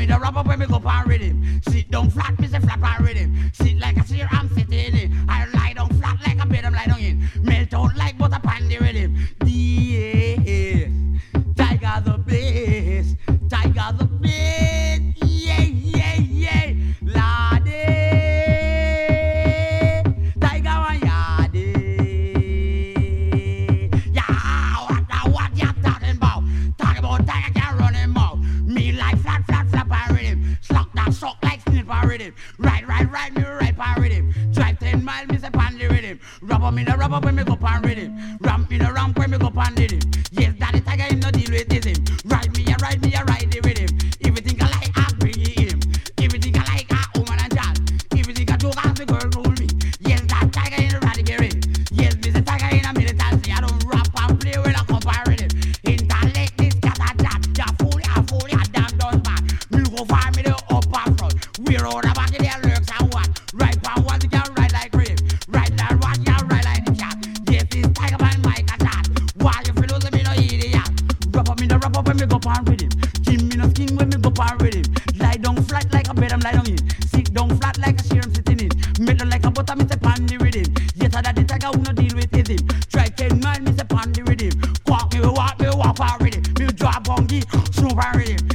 me the rubber when me go pan rhythm. Sit down flat, me say flat pan rhythm. Sit like a chair, I'm sitting in. I lie down flat like a bed, I'm lie down in. Melt out like butter pan the rhythm. Yes, Tiger the bass, Tiger the bass. Yeah, yeah, yeah, Lade. Tiger one yardie. Yeah, what you talking about? Talking about Tiger can't run him out. Me like flat, flat, flat pan rhythm. Slug that shock like snake pan rhythm. Right, me right pan rhythm. Drive 10 miles, me say pan the rhythm. Rubber me the rubber when me go pan rhythm. Ramp me the ramp when me go pan rhythm. Yes, daddy Tiger him no deal with him. Ride me a ride the rhythm. If you think I like, I bring it him. If you think I like, I woman and child. If you think I joke, ask the girl rule me. Yes, that Tiger in the radical ring. Yes, me say Tiger in a militancy. I don't rap and play with a comparative. Intellect this cat and that. Ya fool, ya damn dust man. Me go far me the upper front. We're all the back in their lurks and what. Right pan what you can ride like rape. Right that what you can ride like the cat. Yes, this Tiger man Mike a chat. Why you feel losing me no idiot? Rubber me the rubber when me go pan with him. Give me no skin when me go pan with him. Lie down flat like a bed, I'm lie down in. Sit down flat like a chair, I'm sitting in. Metal like a butter, me say pan the rhythm. Yes, I that the Tiger who no deal with him. Try 10 miles, me say pan the rhythm. Quack me, walk pan with him. Me drop bongi, snow pan with him.